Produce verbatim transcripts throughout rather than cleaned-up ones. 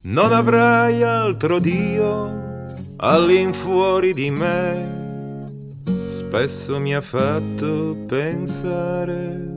Non avrai altro Dio all'infuori di me, spesso mi ha fatto pensare.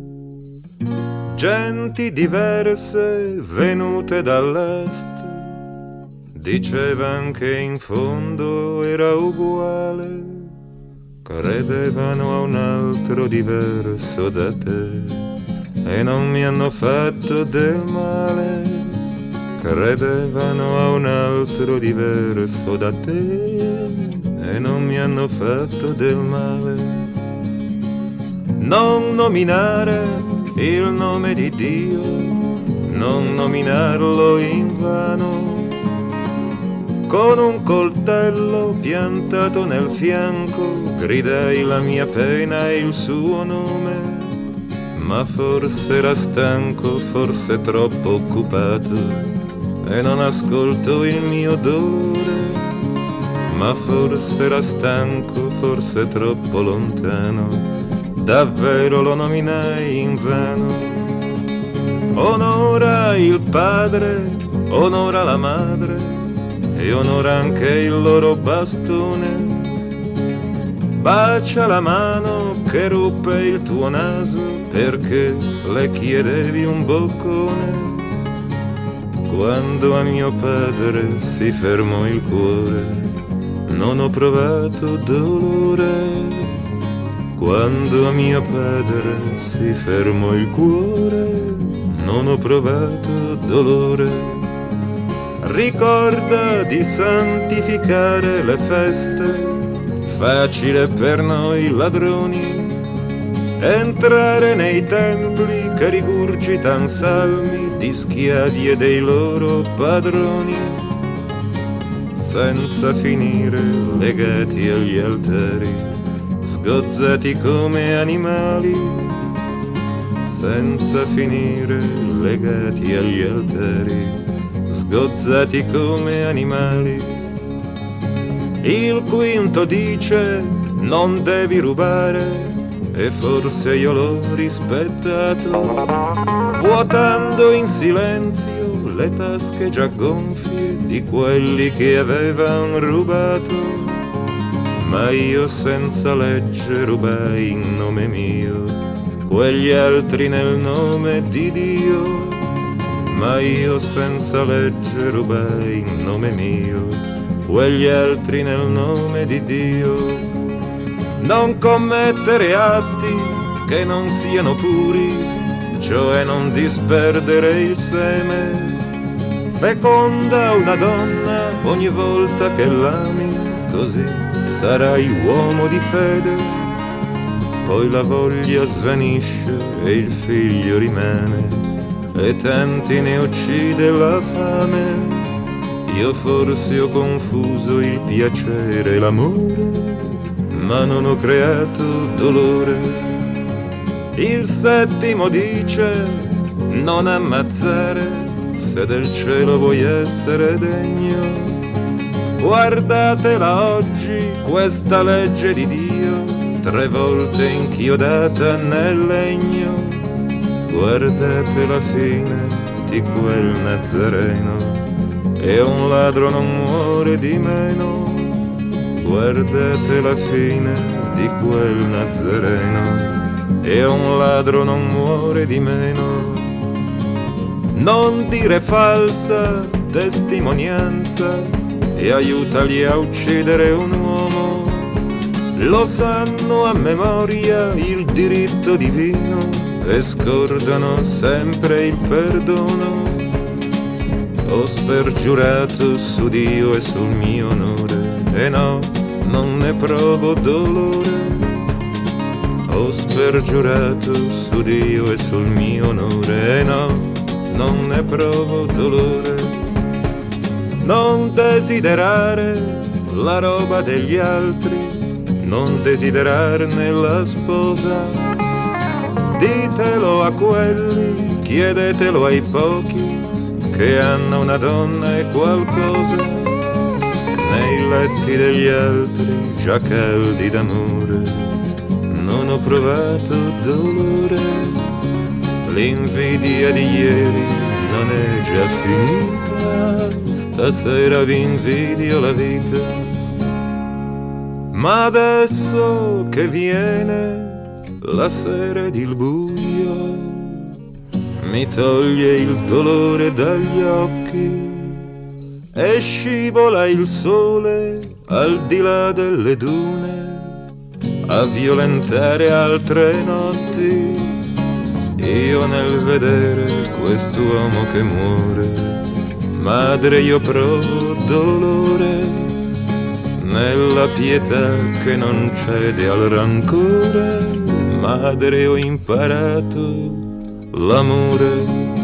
Genti diverse venute dall'est dicevan che in fondo era uguale, credevano a un altro diverso da te e non mi hanno fatto del male. Credevano a un altro diverso da te e non mi hanno fatto del male. Non nominare il nome di Dio, non nominarlo in vano. Con un coltello piantato nel fianco gridai la mia pena e il suo nome, ma forse era stanco, forse troppo occupato e non ascolto il mio dolore, ma forse era stanco, forse troppo lontano, davvero lo nominai invano. Onora il padre, onora la madre e onora anche il loro bastone. Bacia la mano che ruppe il tuo naso perché le chiedevi un boccone. Quando a mio padre si fermò il cuore, non ho provato dolore. Quando a mio padre si fermò il cuore, non ho provato dolore. Ricorda di santificare le feste, facile per noi ladroni entrare nei templi che rigurgitan salmi di schiavi e dei loro padroni, senza finire legati agli altari, sgozzati come animali, senza finire legati agli altari, sgozzati come animali. Il quinto dice non devi rubare e forse io l'ho rispettato, vuotando in silenzio le tasche già gonfie di quelli che avevan rubato. Ma io senza legge rubai in nome mio, quegli altri nel nome di Dio. Ma io senza legge rubai in nome mio, quegli altri nel nome di Dio. Non commettere atti che non siano puri, cioè non disperdere il seme. Feconda una donna ogni volta che l'ami, così sarai uomo di fede. Poi la voglia svanisce e il figlio rimane, e tanti ne uccide la fame. Io forse ho confuso il piacere e l'amore, ma non ho creato dolore. Il settimo dice non ammazzare se del cielo vuoi essere degno. Guardatela oggi questa legge di Dio, tre volte inchiodata nel legno. Guardate la fine di quel Nazareno, e un ladro non muore di meno. Guardate la fine di quel Nazareno, e un ladro non muore di meno. Non dire falsa testimonianza e aiutali a uccidere un uomo. Lo sanno a memoria il diritto divino e scordano sempre il perdono. Ho spergiurato su Dio e sul mio onore, e no, non ne provo dolore. Ho spergiurato su Dio e sul mio onore, e no, non ne provo dolore. Non desiderare la roba degli altri, non desiderarne la sposa. Ditelo a quelli, chiedetelo ai pochi che hanno una donna e qualcosa. Nei letti degli altri già caldi d'amore non ho provato dolore. L'invidia di ieri non è già finita, stasera vi invidio la vita, ma adesso che viene la sera ed il buio mi toglie il dolore dagli occhi e scivola il sole al di là delle dune a violentare altre notti. Io nel vedere quest'uomo che muore, madre, io provo dolore, nella pietà che non cede al rancore, madre, ho imparato l'amore.